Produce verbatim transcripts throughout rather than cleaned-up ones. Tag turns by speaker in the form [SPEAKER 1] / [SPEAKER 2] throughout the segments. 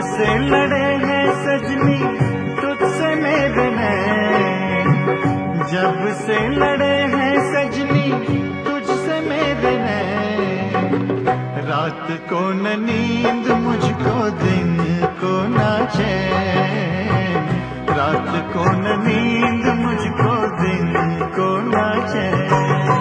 [SPEAKER 1] से लड़े हैं सजनी तुझसे मेरे नैन, जब से लड़े हैं सजनी तुझसे मेरे नैन। रात को न नींद मुझको दिन को ना चैन, रात को न नींद मुझको दिन को ना चैन।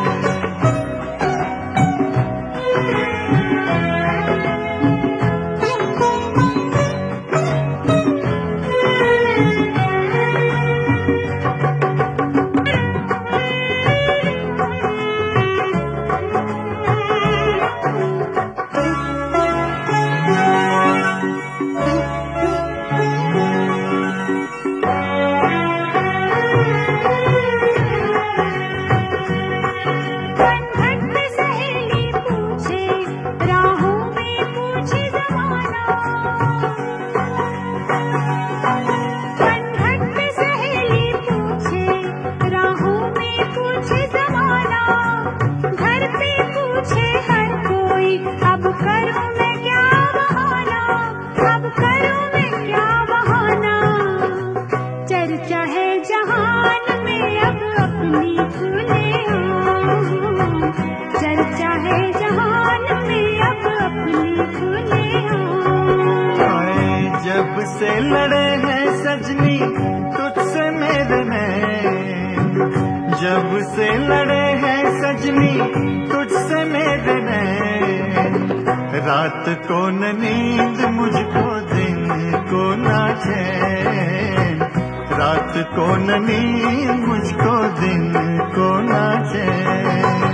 [SPEAKER 1] जब से लड़े हैं सजनी तुझसे मेरे नैन, जब से लड़े हैं सजनी तुझसे मेरे नैन। रात को न नींद मुझको दिन को ना चैन, रात को न नींद मुझको दिन को ना चैन।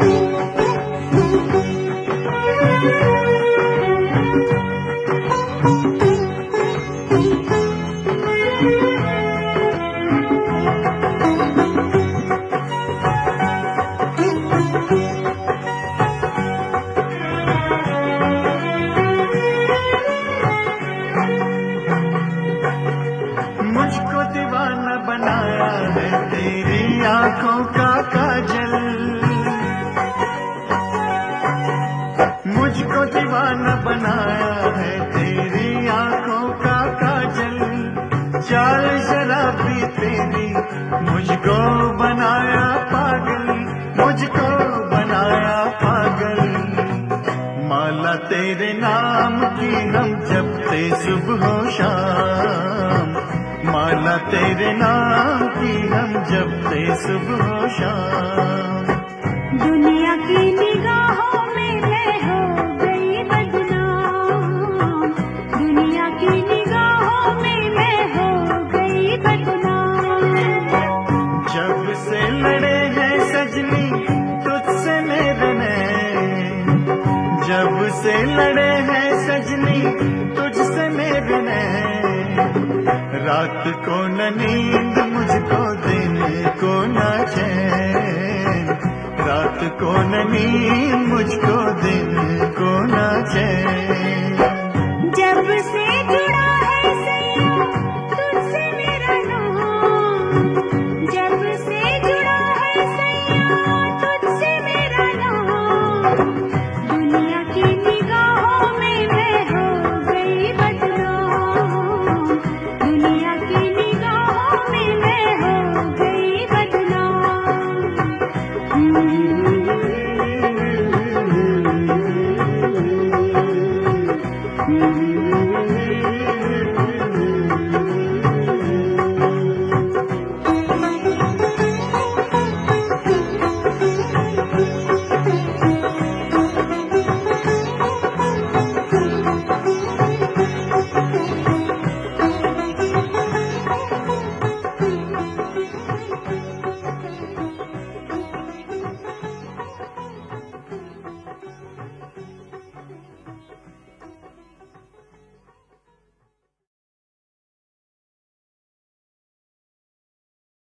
[SPEAKER 1] मुझको दीवाना बनाया है तेरी आंखों का काजल, मुझको दीवाना बनाया है तेरी आंखों का काजल। चाल शराबी तेरी मुझको बनाया पागल, मुझको बनाया पागल। माला तेरे नाम की हम जपते सुबह शाम, माला तेरे नाम की हम जपते सुबह शाम।
[SPEAKER 2] दुनिया की निगाहों में मैं हो गई बदनाम, दुनिया की निगाहों में मैं हो गई बदनाम।
[SPEAKER 1] जब से लड़े हैं सजनी तुझसे मेरे नैन, जब से लड़े हैं सजनी तुझसे मेरे नैन। रात को न नींद मुझको दिन को ना चैन, रात को न नींद मुझको दिन